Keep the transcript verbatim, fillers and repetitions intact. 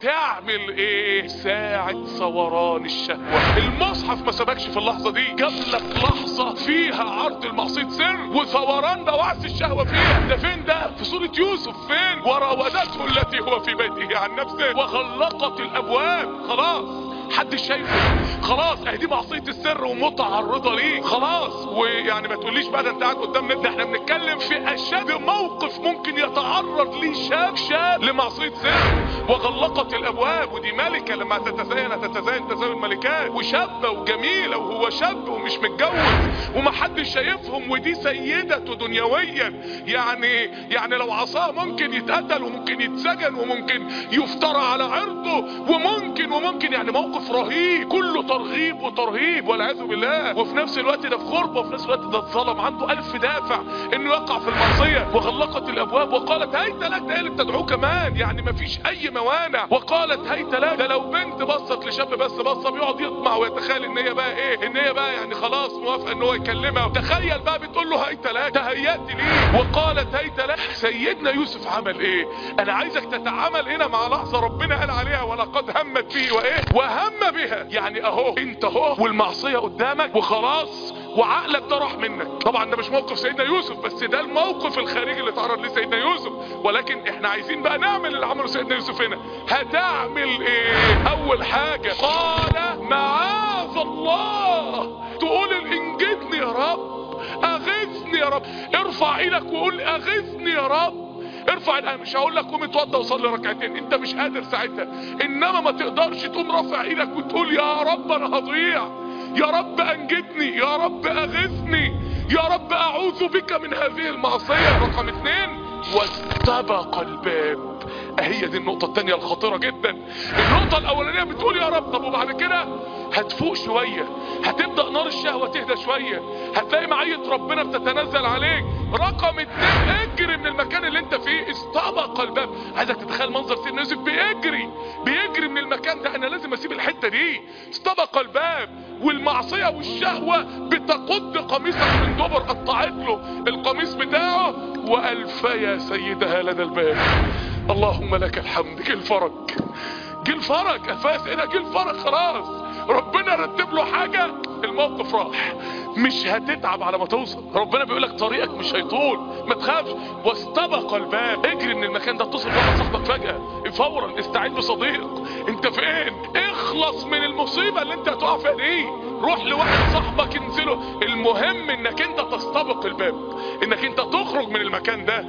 تعمل ايه ساعة ثوران الشهوة؟ المصحف ما سبكش في اللحظة دي، جاب لك لحظة فيها عرض المعصية سر وثوران بوعث الشهوة فيها. ده فين ده؟ في سورة يوسف. فين؟ وراودته التي هو في بيته عن نفسه وغلقت الابواب. خلاص محدش شايفه، خلاص اهي دي معصية السر ومتعرضة ليه. خلاص ويعني ما تقوليش بقى ده انت قاعد قدام ندى، احنا بنتكلم في اشد موقف ممكن يتعرض ليه شاب شاب لمعصية سر. وغلقت الابواب، ودي ملكة لما تتزين تتزين تزين الملكات، وشابة وجميلة وهو شاب ومش متجوز ومحدش شايفهم، ودي سيدته دنيويا. يعني يعني لو عصاه ممكن يتقتل وممكن يتسجن وممكن يفترى على عرضه وممكن وممكن يعني موقف رهيب كله ترغيب وترهيب والعياذ بالله. وفي نفس الوقت ده في غربة، وفي نفس الوقت ده اتظلم، عنده الف دافع انه يقع في المعصية. وغلقت الابواب وقالت هيت لك، ده اللي بتدعوه كمان، يعني مفيش اي موانع. وقالت هيت لك، ده لو بنت بصت لشاب بس بصه بيقعد يطمع ويتخيل ان هي بقى ايه، ان هي بقى يعني خلاص موافقه ان هو يكلمها. تخيل بقى بتقول له هيت لك، تهيأت ليه. وقالت هيت لك. سيدنا يوسف عمل ايه؟ انا عايزك تتعامل هنا مع لحظه ربنا قال عليها ولقد همت به وايه وهم بها. يعني اهو انت اهو والمعصيه قدامك وخلاص وعقلك ده راح منك. طبعا ده مش موقف سيدنا يوسف بس، ده الموقف الخارجي اللي اتعرض ليه سيدنا يوسف. ولكن احنا عايزين بقى نعمل اللي عمله سيدنا يوسف هنا. هتعمل ايه؟ اول حاجة قال معاذ الله، تقول انجدني يا رب، اغثني يا رب. ارفع ايدك وقول اغثني يا رب. ارفع الآن، مش هقول لك قوم اتوضى وصلي ركعتين، انت مش قادر ساعتها، انما ما تقدرش تقوم رافع ايدك وتقول يا رب انا هضيع، يا رب انجدني، يا رب اغثني، يا رب اعوذ بك من هذه المعصية. رقم اتنين واستبق الباب. هي دي النقطة التانية الخطيرة جدا. النقطة الاولانية بتقول يا رب، طب وبعد كده هتفوق شوية، هتبدأ نار الشهوة تهدى شوية، هتلاقي معية ربنا بتتنزل عليك. رقم اتنين اجري من المكان اللي انت فيه. استبق الباب. عايزك تتخيل منظر سيدنا يوسف بيجري بيجري من المكان ده. انا لازم اسيب الحتة دي. استبق الباب والمعصية والشهوة بتقض قميصك من دبر، قطعت له القميص بتاعه والفيا سيدها لدى الباب. اللهم لك الحمد. جه الفرج، جه الفرج. افاس هنا جه الفرج. خلاص ربنا رتب له حاجة، الموقف راح. مش هتتعب على ما توصل. ربنا بيقولك طريقك مش هيطول، ما تخافش. واستبق الباب. اجري من المكان ده، اتصل بواحد صاحبك فجأة فورا، استعين بصديق. انت فين؟ اخلص من المصيبة اللي انت هتقع فيها دي. روح لواحد صاحبك انزله. المهم انك انت تستبق الباب، انك انت تخرج من المكان ده.